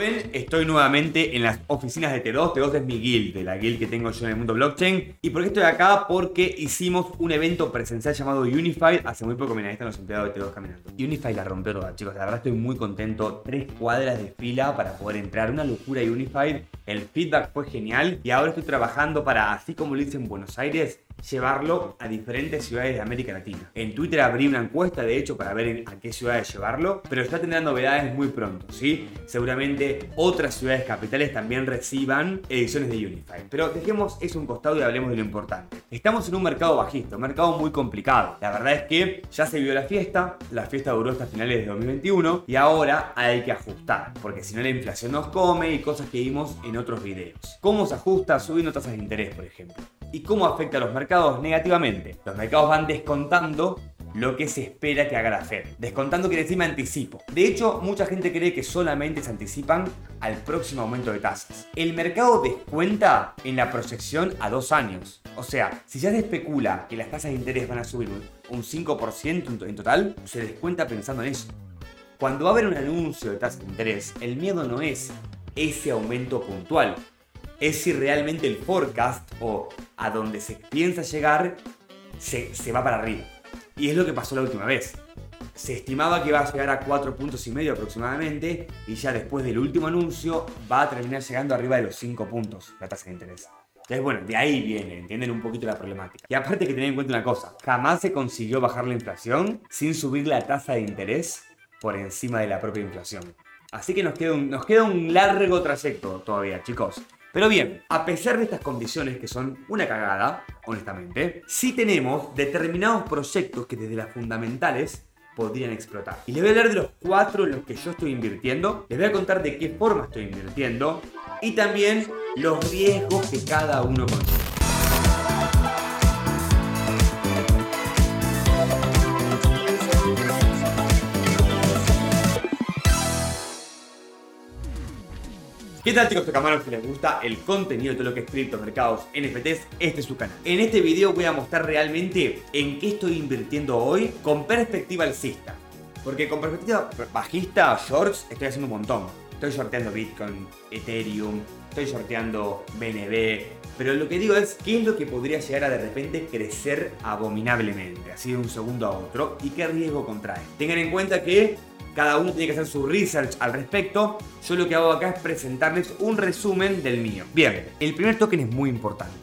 ven, estoy nuevamente en las oficinas de T2. T2 es mi guild, de la guild que tengo yo en el mundo blockchain. ¿Y por qué estoy acá? Porque hicimos un evento presencial llamado Unified. Hace muy poco, miren, ahí están los empleados de T2 caminando. Unified la rompió toda, chicos. La verdad estoy muy contento. 3 cuadras de fila para poder entrar. Una locura Unified. El feedback fue genial. Y ahora estoy trabajando para, así como lo hice en Buenos Aires, llevarlo a diferentes ciudades de América Latina. En Twitter abrí una encuesta, de hecho, para ver a qué ciudades llevarlo, pero ya tendrán novedades muy pronto, ¿sí? Seguramente otras ciudades capitales también reciban ediciones de Unified. Pero dejemos eso a un costado y hablemos de lo importante. Estamos en un mercado bajista, un mercado muy complicado. La verdad es que ya se vio la fiesta duró hasta finales de 2021 y ahora hay que ajustar, porque si no la inflación nos come y cosas que vimos en otros videos. ¿Cómo se ajusta? Subiendo tasas de interés, por ejemplo. ¿Y cómo afecta a los mercados? Negativamente. Los mercados van descontando lo que se espera que haga la Fed. Descontando quiere decir me anticipo. De hecho, mucha gente cree que solamente se anticipan al próximo aumento de tasas. El mercado descuenta en la proyección a 2 años. O sea, si ya se especula que las tasas de interés van a subir un 5% en total, se descuenta pensando en eso. Cuando va a haber un anuncio de tasas de interés, el miedo no es ese aumento puntual. Es si realmente el forecast o a donde se piensa llegar se va para arriba. Y es lo que pasó la última vez. Se estimaba que iba a llegar a 4,5 puntos aproximadamente y ya después del último anuncio va a terminar llegando arriba de los 5 puntos la tasa de interés. Entonces, bueno, de ahí viene, entienden un poquito la problemática. Y aparte hay que tener en cuenta una cosa, jamás se consiguió bajar la inflación sin subir la tasa de interés por encima de la propia inflación. Así que nos queda un largo trayecto todavía, chicos. Pero bien, a pesar de estas condiciones que son una cagada, honestamente, sí tenemos determinados proyectos que desde las fundamentales podrían explotar. Y les voy a hablar de los 4 en los que yo estoy invirtiendo, les voy a contar de qué forma estoy invirtiendo y también los riesgos que cada uno conlleva. ¿Qué tal, chicos? Camaros, si les gusta el contenido de todo lo que es cripto, mercados, NFTs, este es su canal. En este video voy a mostrar realmente en qué estoy invirtiendo hoy con perspectiva alcista. Porque con perspectiva bajista, shorts, estoy haciendo un montón. Estoy shorteando Bitcoin, Ethereum, estoy shorteando BNB. Pero lo que digo es, ¿qué es lo que podría llegar a de repente crecer abominablemente? Así de un segundo a otro. ¿Y qué riesgo contrae? Tengan en cuenta que cada uno tiene que hacer su research al respecto. Yo lo que hago acá es presentarles un resumen del mío. Bien, el primer token es muy importante.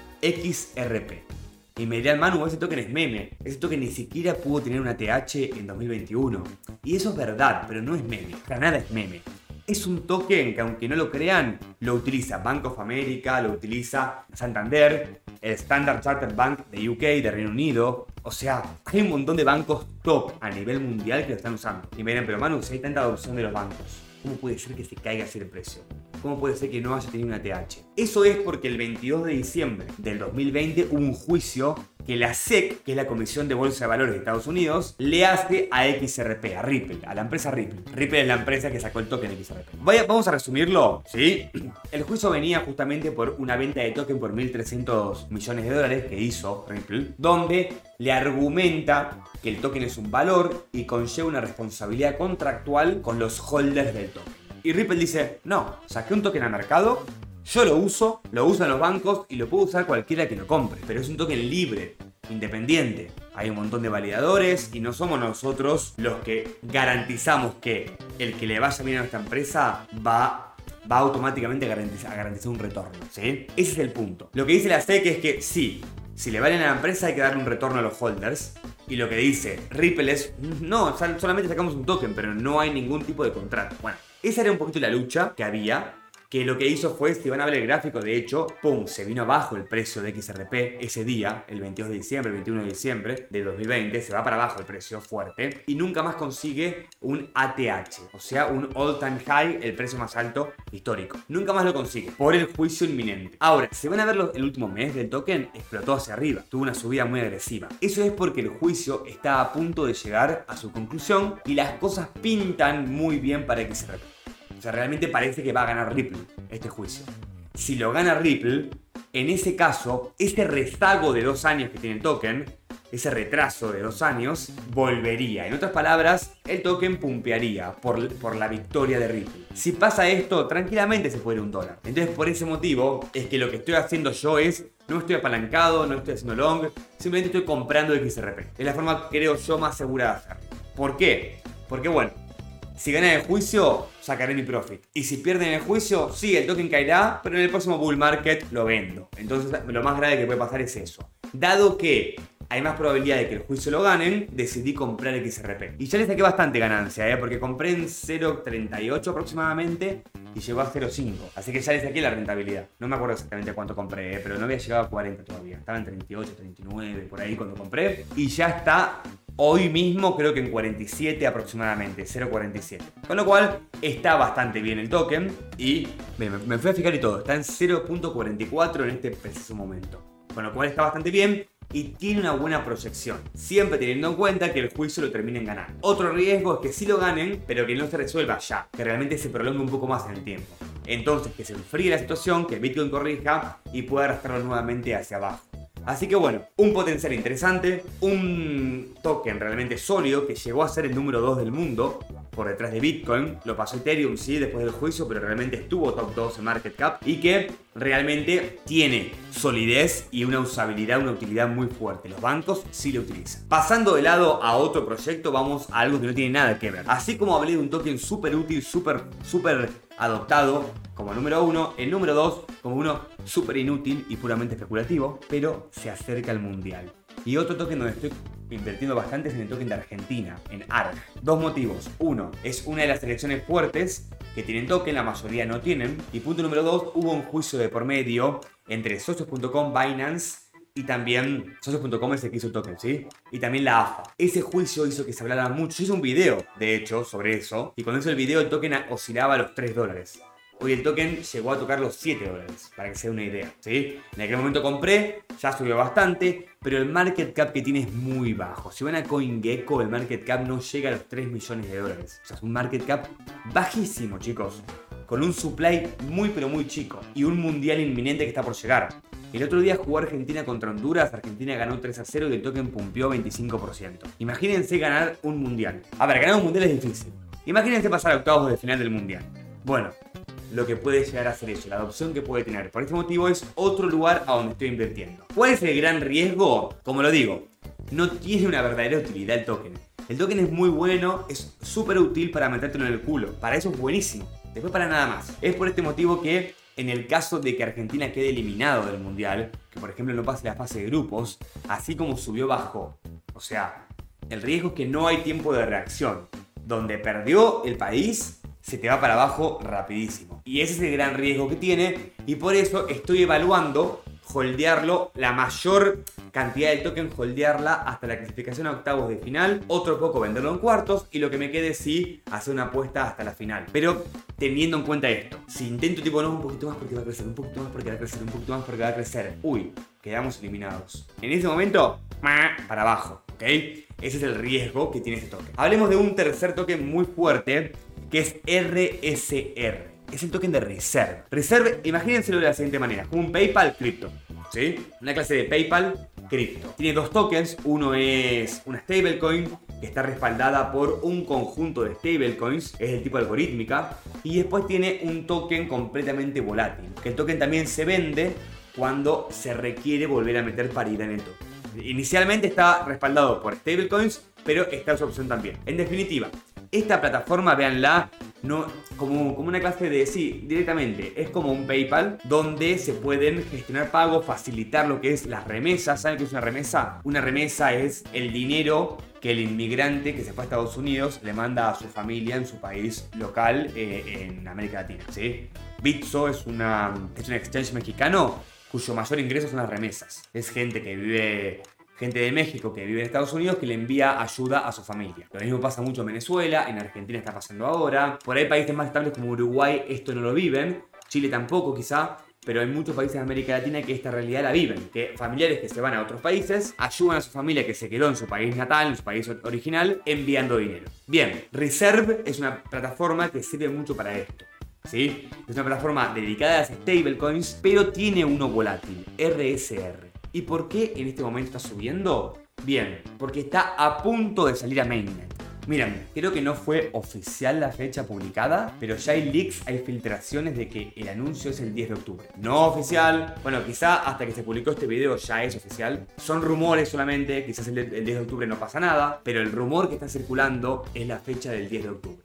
XRP. Y me dirán, Manu, ese token es meme. Ese token ni siquiera pudo tener una TH en 2021. Y eso es verdad, pero no es meme. Para nada es meme. Es un token que, aunque no lo crean, lo utiliza Bank of America, lo utiliza Santander, el Standard Chartered Bank de UK, de Reino Unido. O sea, hay un montón de bancos top a nivel mundial que lo están usando. Y me dirán, pero Manu, si hay tanta adopción de los bancos, ¿cómo puede ser que se caiga así el precio? ¿Cómo puede ser que no haya tenido una TH? Eso es porque el 22 de diciembre del 2020 hubo un juicio que la SEC, que es la Comisión de Bolsa de Valores de Estados Unidos, le hace a XRP, a Ripple, a la empresa Ripple. Ripple es la empresa que sacó el token XRP. Vamos a resumirlo, ¿sí? El juicio venía justamente por una venta de token por 1.300 millones de dólares que hizo Ripple, donde le argumenta que el token es un valor y conlleva una responsabilidad contractual con los holders del token. Y Ripple dice, no, saqué un token al mercado, yo lo usan los bancos y lo puede usar cualquiera que lo compre. Pero es un token libre, independiente. Hay un montón de validadores y no somos nosotros los que garantizamos que el que le vaya bien a nuestra empresa va automáticamente a garantizar un retorno, ¿sí? Ese es el punto. Lo que dice la SEC es que sí, si le valen a la empresa hay que darle un retorno a los holders. Y lo que dice Ripple es, no, solamente sacamos un token, pero no hay ningún tipo de contrato. Bueno, esa era un poquito la lucha que había, que lo que hizo fue, si van a ver el gráfico, de hecho, ¡pum!, se vino abajo el precio de XRP ese día, el 22 de diciembre, el 21 de diciembre de 2020, se va para abajo el precio fuerte y nunca más consigue un ATH, o sea, un all time high, el precio más alto histórico. Nunca más lo consigue, por el juicio inminente. Ahora, si van a ver el último mes del token, explotó hacia arriba, tuvo una subida muy agresiva. Eso es porque el juicio está a punto de llegar a su conclusión y las cosas pintan muy bien para XRP. O sea, realmente parece que va a ganar Ripple este juicio. Si lo gana Ripple, en ese caso, este rezago de 2 años que tiene el token ese retraso de 2 años, volvería. En otras palabras, el token pumpearía por la victoria de Ripple. Si pasa esto, tranquilamente se puede ir $1. Entonces, por ese motivo, es que lo que estoy haciendo yo es, no estoy apalancado, no estoy haciendo long, simplemente estoy comprando XRP. Es la forma, creo yo, más segura de hacerlo. ¿Por qué? Porque bueno, si gana el juicio, sacaré mi profit. Y si pierden el juicio, sí, el token caerá, pero en el próximo bull market lo vendo. Entonces, lo más grave que puede pasar es eso. Dado que hay más probabilidad de que el juicio lo ganen, decidí comprar XRP. Y ya le saqué bastante ganancia, porque compré en 0.38 aproximadamente y llegó a 0.5. Así que ya le saqué la rentabilidad. No me acuerdo exactamente cuánto compré, pero no había llegado a 40 todavía. Estaba en 38, 39, por ahí cuando compré. Y ya está hoy mismo, creo que en 47 aproximadamente, 0.47. Con lo cual, está bastante bien el token. Y me fui a fijar y todo. Está en 0.44 en este preciso momento. Con lo cual está bastante bien y tiene una buena proyección, siempre teniendo en cuenta que el juicio lo terminen ganando. Otro riesgo es que sí lo ganen, pero que no se resuelva ya, que realmente se prolongue un poco más en el tiempo. Entonces que se enfríe la situación, que Bitcoin corrija y pueda arrastrarlo nuevamente hacia abajo. Así que bueno, un potencial interesante, un token realmente sólido que llegó a ser el número 2 del mundo por detrás de Bitcoin. Lo pasó Ethereum, sí, después del juicio, pero realmente estuvo top 2 en market cap y que realmente tiene solidez y una usabilidad, una utilidad muy fuerte. Los bancos sí lo utilizan. Pasando de lado a otro proyecto, vamos a algo que no tiene nada que ver. Así como hablé de un token súper útil, súper adoptado como número 1, el número 2 como uno súper inútil y puramente especulativo, pero se acerca al mundial. Y otro token donde estoy invirtiendo bastante es en el token de Argentina, en ARG. Dos motivos. Uno, es una de las selecciones fuertes que tienen token, la mayoría no tienen. Y punto número 2, hubo un juicio de por medio entre Socios.com, Binance y también Socios.com es el que hizo el token, ¿sí? Y también la AFA. Ese juicio hizo que se hablara mucho. Yo hice un video, de hecho, sobre eso. Y cuando hice el video el token oscilaba a los $3. Hoy el token llegó a tocar los $7, para que se dé una idea, ¿sí? En aquel momento compré, ya subió bastante, pero el market cap que tiene es muy bajo. Si van a CoinGecko, el market cap no llega a los $3 millones. O sea, es un market cap bajísimo, chicos. Con un supply muy pero muy chico y un mundial inminente que está por llegar. El otro día jugó Argentina contra Honduras, Argentina ganó 3-0 y el token pumpeó 25%. Imagínense ganar un mundial. A ver, ganar un mundial es difícil. Imagínense pasar a octavos de final del mundial. Bueno, lo que puede llegar a ser eso, la adopción que puede tener. Por este motivo es otro lugar a donde estoy invirtiendo. ¿Cuál es el gran riesgo? Como lo digo, no tiene una verdadera utilidad el token. El token es muy bueno, es súper útil para metértelo en el culo. Para eso es buenísimo. Después para nada más. Es por este motivo que en el caso de que Argentina quede eliminado del mundial, que por ejemplo no pase la fase de grupos, así como subió bajó. O sea, el riesgo es que no hay tiempo de reacción. Donde perdió el país, se te va para abajo rapidísimo. Y ese es el gran riesgo que tiene y por eso estoy evaluando holdearlo, la mayor cantidad del token, holdearla hasta la clasificación a octavos de final, otro poco venderlo en cuartos y lo que me quede sí hacer una apuesta hasta la final. Pero teniendo en cuenta esto, si intento tipo no, un poquito más porque va a crecer, un poquito más porque va a crecer, un poquito más porque va a crecer, uy, quedamos eliminados. En ese momento, para abajo, ¿ok? Ese es el riesgo que tiene este token. Hablemos de un tercer token muy fuerte que es RSR. Es el token de Reserve. Reserve, imagínenselo de la siguiente manera, como un PayPal cripto, ¿sí? Una clase de PayPal cripto. Tiene dos tokens, uno es una stablecoin que está respaldada por un conjunto de stablecoins, es el tipo algorítmica, y después tiene un token completamente volátil, que el token también se vende cuando se requiere volver a meter paridad en el token. Inicialmente está respaldado por stablecoins, pero está su opción también. En definitiva, esta plataforma, véanla, no, como una clase de, sí, directamente, es como un PayPal donde se pueden gestionar pagos, facilitar lo que es las remesas. ¿Saben qué es una remesa? Una remesa es el dinero que el inmigrante que se fue a Estados Unidos le manda a su familia en su país local en América Latina, ¿sí? Bitso es un exchange mexicano cuyo mayor ingreso son las remesas. Es gente de México que vive en Estados Unidos que le envía ayuda a su familia. Lo mismo pasa mucho en Venezuela, en Argentina está pasando ahora. Por ahí países más estables como Uruguay esto no lo viven, Chile tampoco quizá, pero hay muchos países de América Latina que esta realidad la viven. Que familiares que se van a otros países ayudan a su familia que se quedó en su país natal, en su país original, enviando dinero. Bien, Reserve es una plataforma que sirve mucho para esto, ¿sí? Es una plataforma dedicada a las stablecoins, pero tiene uno volátil, RSR. ¿Y por qué en este momento está subiendo? Bien, porque está a punto de salir a mainnet. Miren, creo que no fue oficial la fecha publicada, pero ya hay leaks, hay filtraciones de que el anuncio es el 10 de octubre. No oficial, bueno, quizá hasta que se publicó este video ya es oficial. Son rumores solamente, quizás el 10 de octubre no pasa nada, pero el rumor que está circulando es la fecha del 10 de octubre.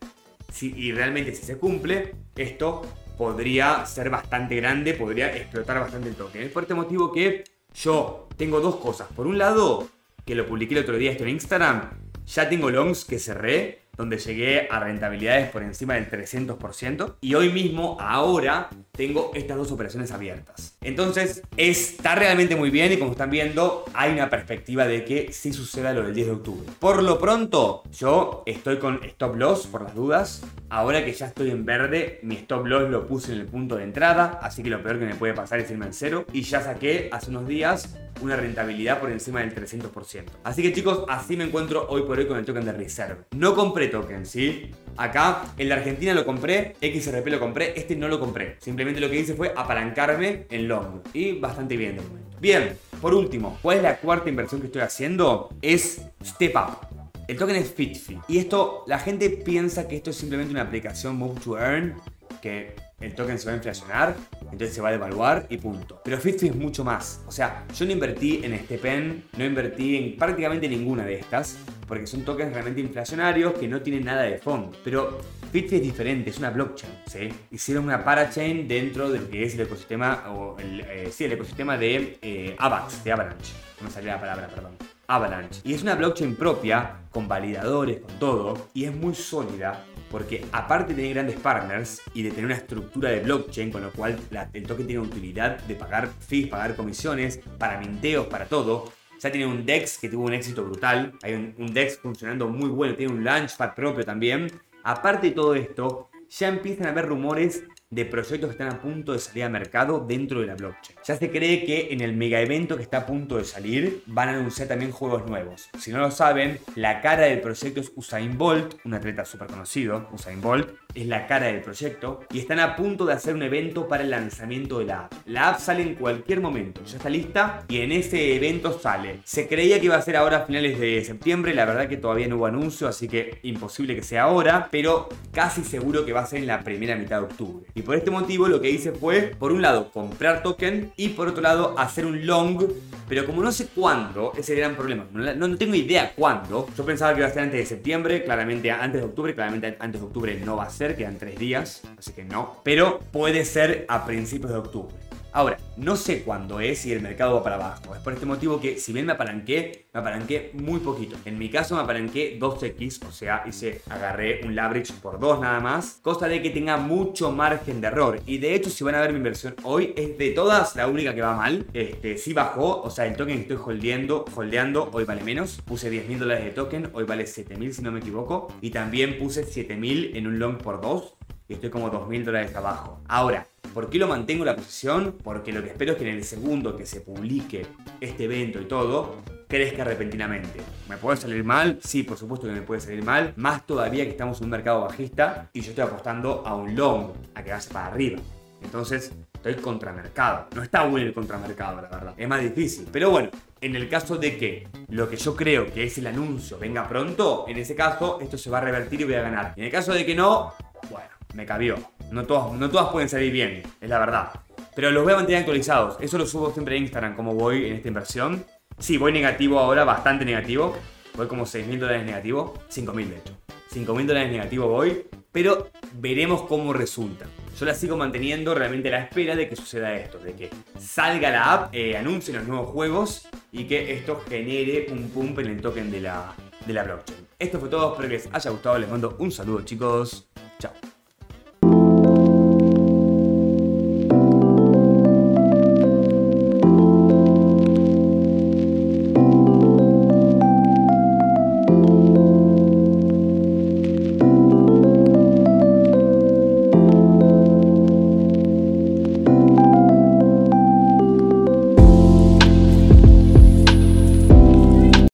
Y realmente si se cumple, esto podría ser bastante grande, podría explotar bastante el token. Es por este motivo que yo tengo dos cosas. Por un lado, que lo publiqué el otro día esto en Instagram, ya tengo longs que cerré, donde llegué a rentabilidades por encima del 300%. Y hoy mismo, ahora, tengo estas dos operaciones abiertas. Entonces, está realmente muy bien y como están viendo, hay una perspectiva de que sí suceda lo del 10 de octubre. Por lo pronto, yo estoy con stop loss por las dudas. Ahora que ya estoy en verde, mi stop loss lo puse en el punto de entrada, así que lo peor que me puede pasar es irme en cero. Y ya saqué hace unos días una rentabilidad por encima del 300%. Así que chicos, así me encuentro hoy por hoy con el token de Reserve. No compré token, ¿sí? Acá, el de Argentina lo compré, XRP lo compré, este no lo compré. Simplemente lo que hice fue apalancarme en long. Y bastante bien de momento. Bien, por último, ¿cuál es la cuarta inversión que estoy haciendo? Es Step Up. El token es FitFi. Y esto, la gente piensa que esto es simplemente una aplicación Move to Earn, que el token se va a inflacionar, entonces se va a devaluar y punto. Pero FitFi es mucho más. O sea, yo no invertí en STPN, no invertí en prácticamente ninguna de estas, porque son tokens realmente inflacionarios que no tienen nada de fondo. Pero FitFi es diferente, es una blockchain, ¿sí? Hicieron una parachain dentro de lo que es el ecosistema, o el ecosistema de AVAX, de Avalanche. No me salió la palabra, perdón. Avalanche. Y es una blockchain propia, con validadores, con todo, y es muy sólida, porque aparte de tener grandes partners y de tener una estructura de blockchain, con lo cual el token tiene utilidad de pagar fees, pagar comisiones, para minteos, para todo. Ya tiene un DEX que tuvo un éxito brutal, hay un DEX funcionando muy bueno, tiene un Launchpad propio también. Aparte de todo esto, ya empiezan a haber rumores de proyectos que están a punto de salir al mercado dentro de la blockchain. Ya se cree que en el mega evento que está a punto de salir van a anunciar también juegos nuevos. Si no lo saben, la cara del proyecto es Usain Bolt, un atleta súper conocido. Usain Bolt es la cara del proyecto y están a punto de hacer un evento para el lanzamiento de la app. La app sale en cualquier momento, ya está lista y en ese evento sale. Se creía que iba a ser ahora a finales de septiembre, la verdad que todavía no hubo anuncio, así que imposible que sea ahora, pero casi seguro que va a ser en la primera mitad de octubre. Y por este motivo lo que hice fue, por un lado, comprar token y por otro lado, hacer un long. Pero como no sé cuándo, ese es el gran problema. No tengo idea cuándo. Yo pensaba que iba a ser antes de septiembre, claramente antes de octubre. Claramente antes de octubre no va a ser, quedan 3 días, así que no. Pero puede ser a principios de octubre. Ahora, no sé cuándo es y el mercado va para abajo. Es por este motivo que, si bien me apalanqué muy poquito. En mi caso me apalanqué 2x, o sea, agarré un leverage por 2 nada más. Cosa de que tenga mucho margen de error. Y de hecho, si van a ver mi inversión hoy, es de todas la única que va mal. Sí bajó, o sea, el token que estoy holdeando hoy vale menos. Puse $10.000 de token, hoy vale 7.000 si no me equivoco. Y también puse 7.000 en un long por 2. Y estoy como $2.000 abajo. Ahora, ¿por qué lo mantengo la posición? Porque lo que espero es que en el segundo que se publique este evento y todo, crezca repentinamente. ¿Me puede salir mal? Sí, por supuesto que me puede salir mal. Más todavía que estamos en un mercado bajista y yo estoy apostando a un long, a que vaya para arriba. Entonces, estoy contramercado. No está bueno el contramercado, la verdad. Es más difícil. Pero bueno, en el caso de que lo que yo creo que es el anuncio venga pronto, en ese caso, esto se va a revertir y voy a ganar. Y en el caso de que no, bueno, me cabió. No todas pueden salir bien, es la verdad. Pero los voy a mantener actualizados. Eso lo subo siempre en Instagram, como voy en esta inversión. Sí, voy negativo ahora, bastante negativo. Voy como $6.000 negativo. 5.000 de hecho. $5.000 negativo voy. Pero veremos cómo resulta. Yo la sigo manteniendo realmente a la espera de que suceda esto. De que salga la app, anuncien los nuevos juegos y que esto genere un pump en el token de la blockchain. Esto fue todo, espero que les haya gustado. Les mando un saludo, chicos. Chao.